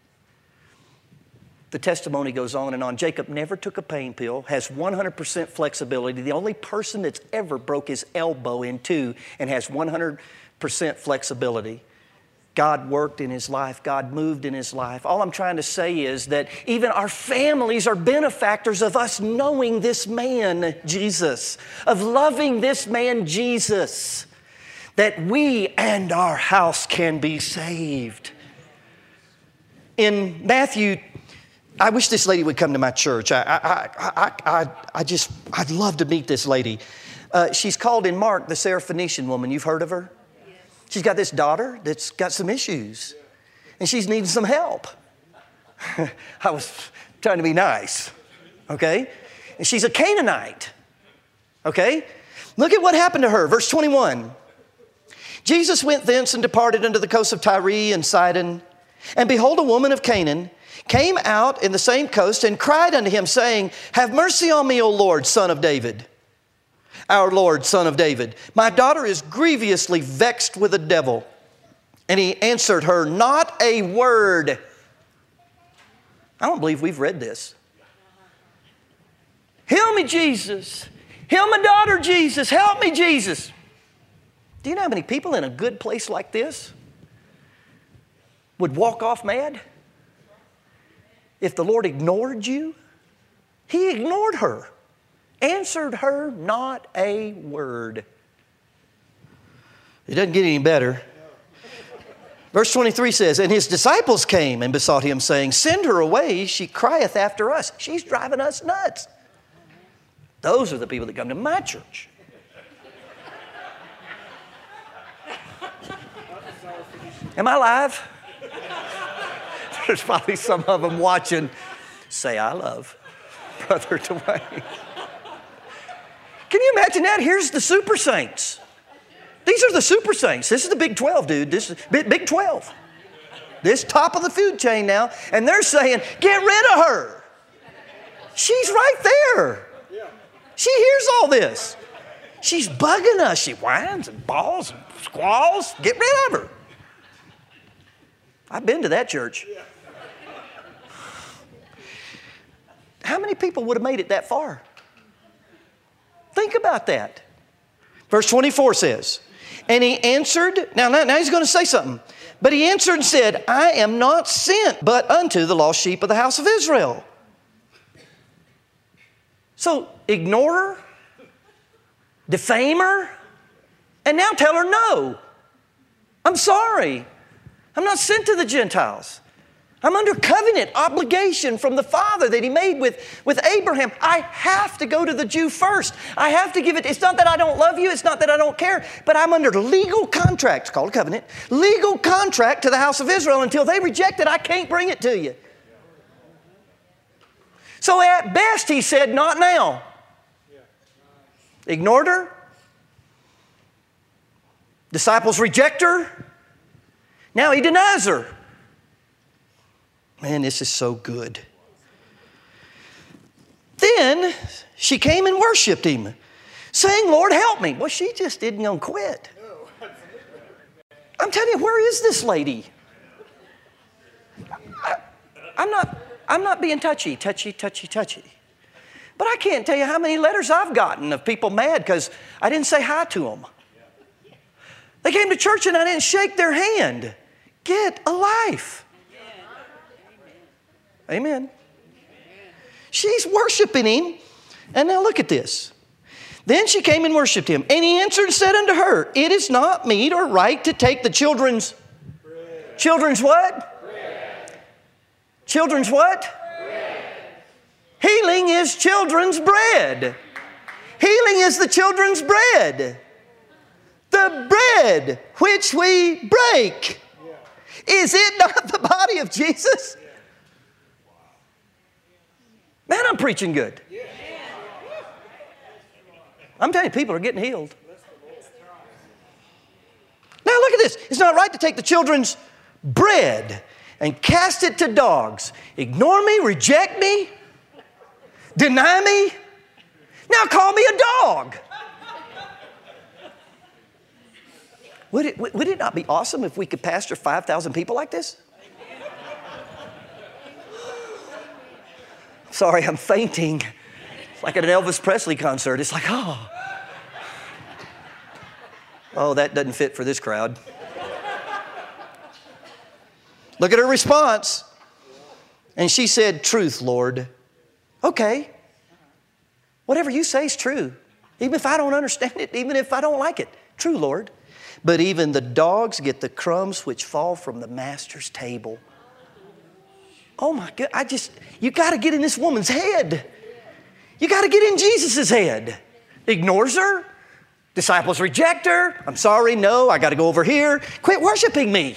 The testimony goes on and on. Jacob never took a pain pill, has 100% flexibility. The only person that's ever broke his elbow in two and has 100% flexibility. God worked in his life. God moved in his life. All I'm trying to say is that even our families are benefactors of us knowing this man, Jesus, of loving this man, Jesus, that we and our house can be saved. In Matthew, I wish this lady would come to my church. I'd love to meet this lady. She's called in Mark the Syrophoenician woman. You've heard of her? She's got this daughter that's got some issues, and she's needing some help. I was trying to be nice, okay? And she's a Canaanite, okay? Look at what happened to her. Verse 21. Jesus went thence and departed unto the coast of Tyre and Sidon. And behold, a woman of Canaan came out in the same coast and cried unto him, saying, have mercy on me, O Lord, Son of David. Our Lord, Son of David, my daughter is grievously vexed with a devil. And he answered her, not a word. I don't believe we've read this. Heal me, Jesus. Heal my daughter, Jesus. Help me, Jesus. Do you know how many people in a good place like this would walk off mad? If the Lord ignored you, he ignored her. Answered her not a word. It doesn't get any better. Verse 23 says, and his disciples came and besought him, saying, send her away, she crieth after us. She's driving us nuts. Those are the people that come to my church. Am I live? There's probably some of them watching. Say, I love Brother Dwayne. Can you imagine that? Here's the super saints. These are the super saints. This is the Big 12, dude. This is Big 12. This top of the food chain now. And they're saying, get rid of her. She's right there. She hears all this. She's bugging us. She whines and bawls and squalls. Get rid of her. I've been to that church. How many people would have made it that far? Think about that. Verse 24 says, and he answered, now he's going to say something. But he answered and said, I am not sent but unto the lost sheep of the house of Israel. So ignore her, defame her, and now tell her no. I'm sorry. I'm not sent to the Gentiles. I'm under covenant obligation from the Father that he made with Abraham. I have to go to the Jew first. I have to give it. It's not that I don't love you. It's not that I don't care. But I'm under legal contract. It's called a covenant. Legal contract to the house of Israel. Until they reject it, I can't bring it to you. So at best, he said, not now. Ignored her. Disciples reject her. Now he denies her. Man, this is so good. Then she came and worshiped him, saying, Lord, help me. Well, she just didn't gonna quit. I'm telling you, where is this lady? I'm not being touchy. But I can't tell you how many letters I've gotten of people mad because I didn't say hi to them. They came to church and I didn't shake their hand. Get a life. Amen. She's worshiping him. And now look at this. Then she came and worshiped him. And he answered and said unto her, it is not meet or right to take the children's bread. Children's what? Bread. Children's what? Bread. Healing is children's bread. Healing is the children's bread. The bread which we break. Is it not the body of Jesus? Man, I'm preaching good. I'm telling you, people are getting healed. Now look at this. It's not right to take the children's bread and cast it to dogs. Ignore me, reject me, deny me. Now call me a dog. Would it not be awesome if we could pastor 5,000 people like this? Sorry, I'm fainting. It's like at an Elvis Presley concert. It's like, oh, that doesn't fit for this crowd. Look at her response. And she said, truth, Lord. Okay. Whatever you say is true. Even if I don't understand it, even if I don't like it. True, Lord. But even the dogs get the crumbs which fall from the master's table. Oh my God, you got to get in this woman's head. You got to get in Jesus' head. Ignores her. Disciples reject her. I'm sorry, no, I got to go over here. Quit worshiping me.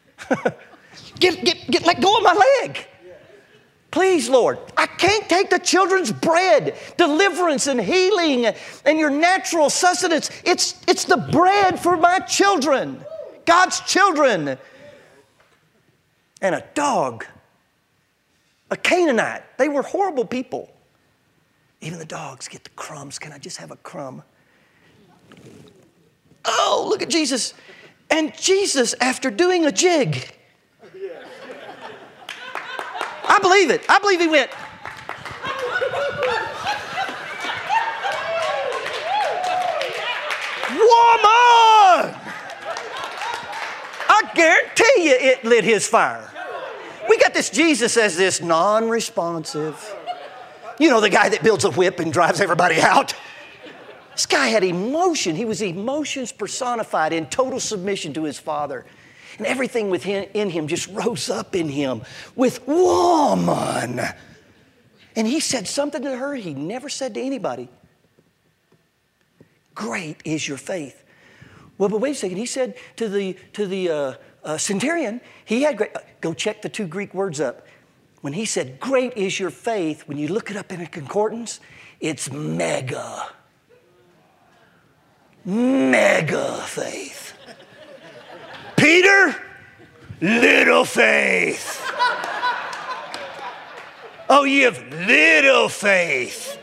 Let go of my leg. Please, Lord, I can't take the children's bread, deliverance and healing and your natural sustenance. It's the bread for my children, God's children. And a dog, a Canaanite, they were horrible people. Even the dogs get the crumbs. Can I just have a crumb? Oh, look at Jesus. And Jesus, after doing a jig, I believe it. I believe he went. Woman! I guarantee you it lit his fire. We got this Jesus as this non-responsive. You know, the guy that builds a whip and drives everybody out. This guy had emotion. He was emotions personified in total submission to his Father. And everything in him just rose up in him with woman. And he said something to her he never said to anybody. Great is your faith. Well, but wait a second. He said to the centurion, he had great. Go check the two Greek words up. When he said, great is your faith, when you look it up in a concordance, it's mega. Mega faith. Peter, little faith. Oh, you have little faith.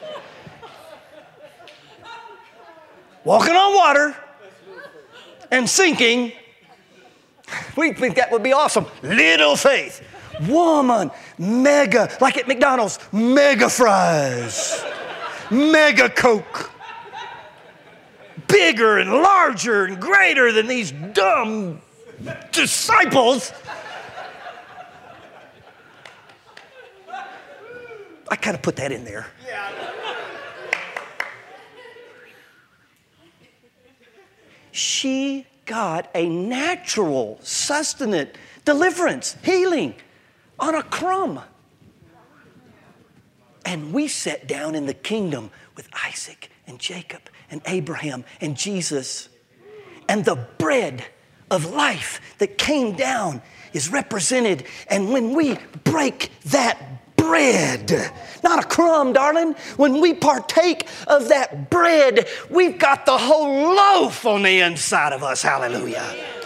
Walking on water and sinking. We think that would be awesome. Little faith. Woman, mega, like at McDonald's, mega fries, mega Coke. Bigger and larger and greater than these dumb disciples. I kind of put that in there. She got a natural sustenance, deliverance, healing on a crumb. And we sat down in the kingdom with Isaac and Jacob and Abraham and Jesus. And the bread of life that came down is represented. And when we break that bread, not a crumb, darling, when we partake of that bread, we've got the whole loaf on the inside of us. Hallelujah.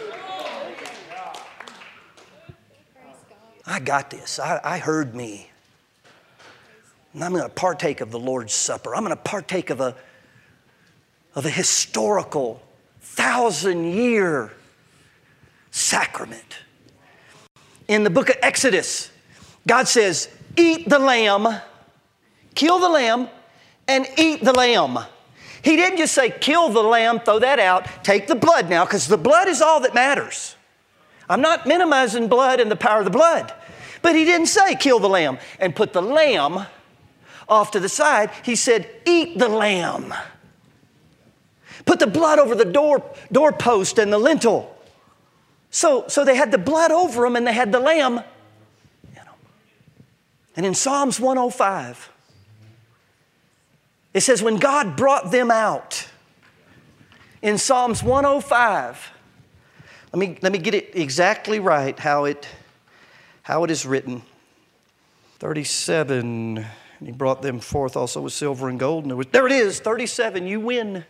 I got this. I heard me. And I'm going to partake of the Lord's Supper. I'm going to partake of a historical 1,000-year sacrament. In the book of Exodus, God says, eat the lamb, kill the lamb, and eat the lamb. He didn't just say, kill the lamb, throw that out, take the blood now, because the blood is all that matters. I'm not minimizing blood and the power of the blood. But he didn't say, kill the lamb and put the lamb off to the side. He said, eat the lamb. Put the blood over the doorpost and the lintel. So they had the blood over them and they had the lamb. And in Psalms 105, it says, when God brought them out, in Psalms 105, let me get it exactly right, how it is written. 37, and he brought them forth also with silver and gold. And there it is, 37, you win.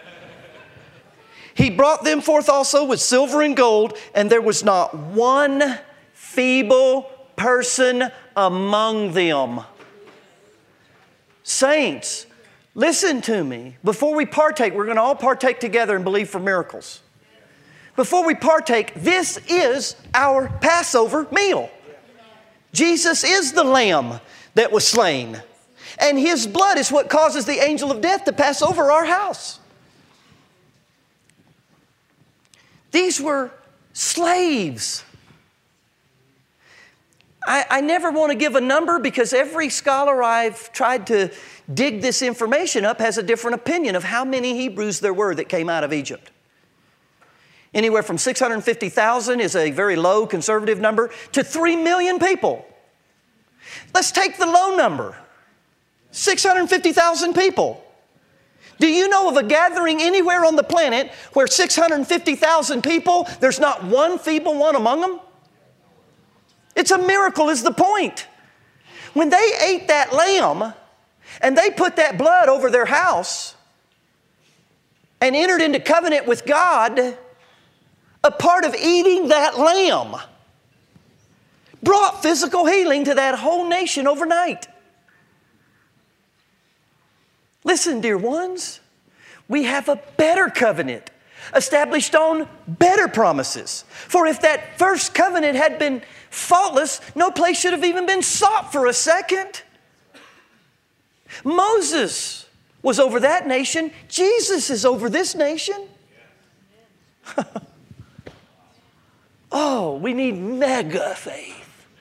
He brought them forth also with silver and gold, and there was not one feeble person among them. Saints, listen to me. Before we partake, we're going to all partake together and believe for miracles. Before we partake, this is our Passover meal. Jesus is the Lamb that was slain. And His blood is what causes the angel of death to pass over our house. These were slaves. I never want to give a number because every scholar I've tried to dig this information up has a different opinion of how many Hebrews there were that came out of Egypt. Anywhere from 650,000 is a very low conservative number to 3 million people. Let's take the low number, 650,000 people. Do you know of a gathering anywhere on the planet where 650,000 people, there's not one feeble one among them? It's a miracle is the point. When they ate that lamb and they put that blood over their house and entered into covenant with God, a part of eating that lamb brought physical healing to that whole nation overnight. Listen, dear ones, we have a better covenant established on better promises. For if that first covenant had been faultless, no place should have even been sought for a second. Moses was over that nation. Jesus is over this nation. Oh, we need mega faith.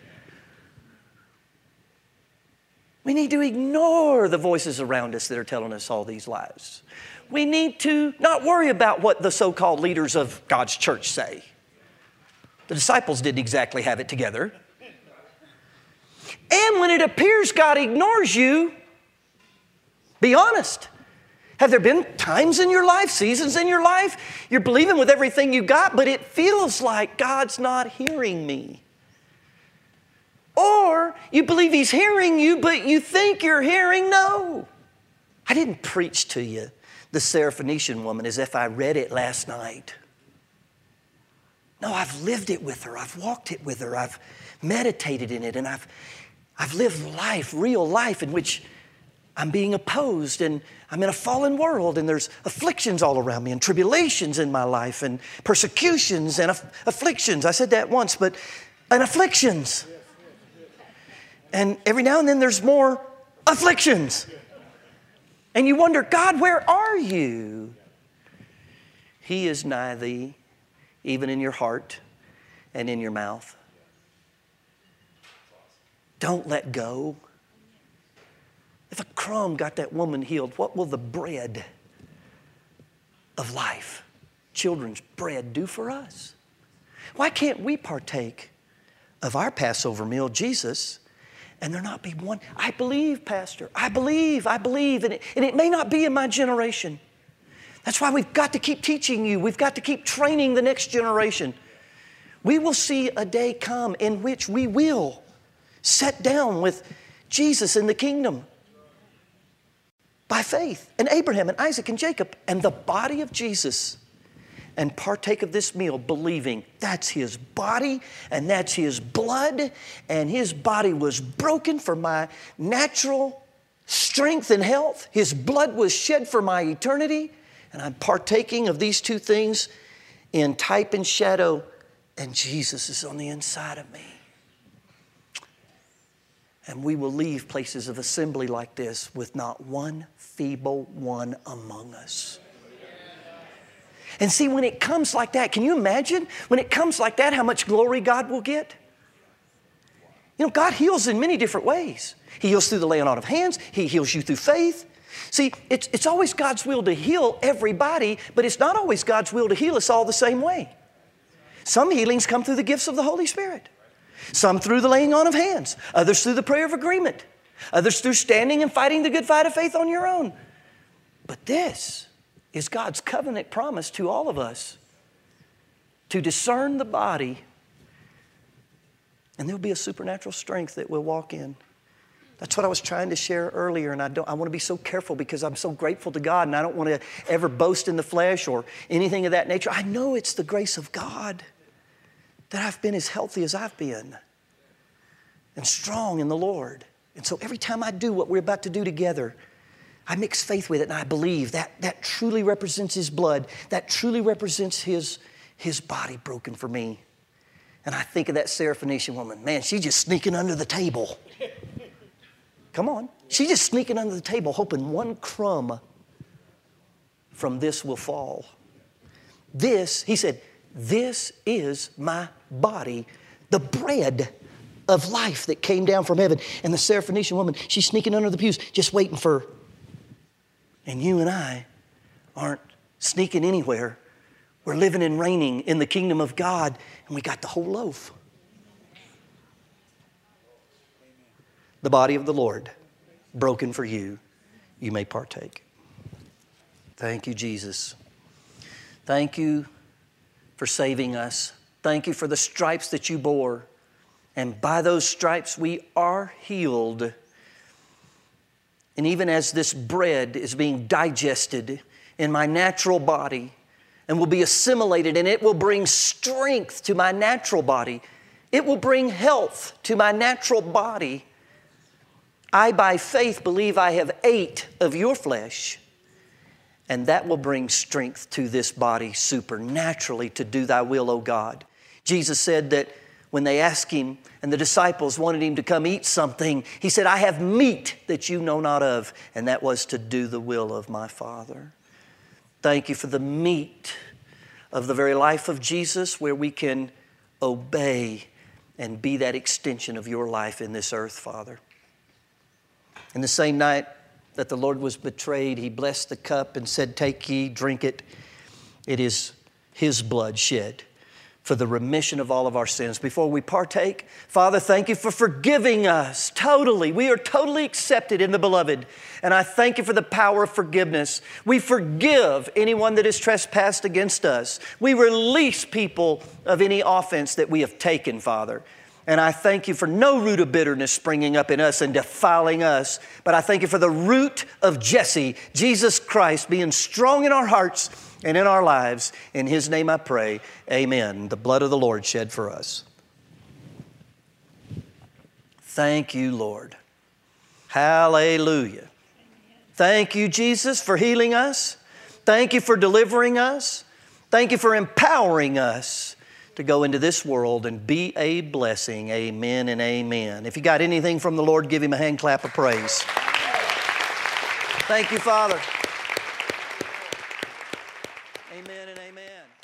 We need to ignore the voices around us that are telling us all these lies. We need to not worry about what the so-called leaders of God's church say. The disciples didn't exactly have it together. And when it appears God ignores you, be honest. Have there been times in your life, seasons in your life, you're believing with everything you got, but it feels like God's not hearing me? Or you believe He's hearing you, but you think you're hearing no. I didn't preach to you the Syrophoenician woman as if I read it last night. No, I've lived it with her. I've walked it with her. I've meditated in it. And I've lived life, real life, in which I'm being opposed and I'm in a fallen world and there's afflictions all around me and tribulations in my life and persecutions and afflictions. I said that once, and afflictions. And every now and then there's more afflictions. And you wonder, God, where are you? He is nigh thee, even in your heart and in your mouth. Don't let go. If a crumb got that woman healed, what will the bread of life, children's bread, do for us? Why can't we partake of our Passover meal, Jesus, and there not be one? I believe, Pastor. I believe. And it may not be in my generation. That's why we've got to keep teaching you. We've got to keep training the next generation. We will see a day come in which we will sit down with Jesus in the kingdom by faith, and Abraham and Isaac and Jacob and the body of Jesus, and partake of this meal believing that's His body and that's His blood, and His body was broken for my natural strength and health. His blood was shed for my eternity, and I'm partaking of these two things in type and shadow, and Jesus is on the inside of me. And we will leave places of assembly like this with not one feeble one among us. And see, when it comes like that, can you imagine? When it comes like that, how much glory God will get? You know, God heals in many different ways. He heals through the laying on of hands. He heals you through faith. See, it's always God's will to heal everybody, but it's not always God's will to heal us all the same way. Some healings come through the gifts of the Holy Spirit. Some through the laying on of hands. Others through the prayer of agreement. Others through standing and fighting the good fight of faith on your own. But this is God's covenant promise to all of us, to discern the body, and there'll be a supernatural strength that we'll walk in. That's what I was trying to share earlier, and I want to be so careful because I'm so grateful to God, and I don't want to ever boast in the flesh or anything of that nature. I know it's the grace of God that I've been as healthy as I've been and strong in the Lord. And so every time I do what we're about to do together, I mix faith with it, and I believe that truly represents His blood. That truly represents His body broken for me. And I think of that Syrophoenician woman. Man, she's just sneaking under the table. Come on. She's just sneaking under the table, hoping one crumb from this will fall. This, he said, this is my body, the bread of life that came down from heaven. And the Syrophoenician woman, she's sneaking under the pews, just waiting for. And you and I aren't sneaking anywhere. We're living and reigning in the kingdom of God, and we got the whole loaf. The body of the Lord, broken for you. You may partake. Thank you, Jesus. Thank you for saving us. Thank you for the stripes that you bore. And by those stripes we are healed. And even as this bread is being digested in my natural body and will be assimilated, and it will bring strength to my natural body, it will bring health to my natural body. I, by faith, believe I have ate of your flesh, and that will bring strength to this body supernaturally to do thy will, O God. Jesus said that when they asked him and the disciples wanted him to come eat something, he said, I have meat that you know not of, and that was to do the will of my Father. Thank you for the meat of the very life of Jesus, where we can obey and be that extension of your life in this earth, Father. In the same night that the Lord was betrayed, he blessed the cup and said, take ye, drink it. It is his blood shed for the remission of all of our sins. Before we partake, Father, thank you for forgiving us totally. We are totally accepted in the beloved. And I thank you for the power of forgiveness. We forgive anyone that has trespassed against us. We release people of any offense that we have taken, Father. And I thank you for no root of bitterness springing up in us and defiling us. But I thank you for the root of Jesse, Jesus Christ, being strong in our hearts and in our lives. In his name I pray, amen. The blood of the Lord shed for us. Thank you, Lord. Hallelujah. Thank you, Jesus, for healing us. Thank you for delivering us. Thank you for empowering us to go into this world and be a blessing. Amen and amen. If you got anything from the Lord, give him a hand clap of praise. Thank you, Father. Amen and amen.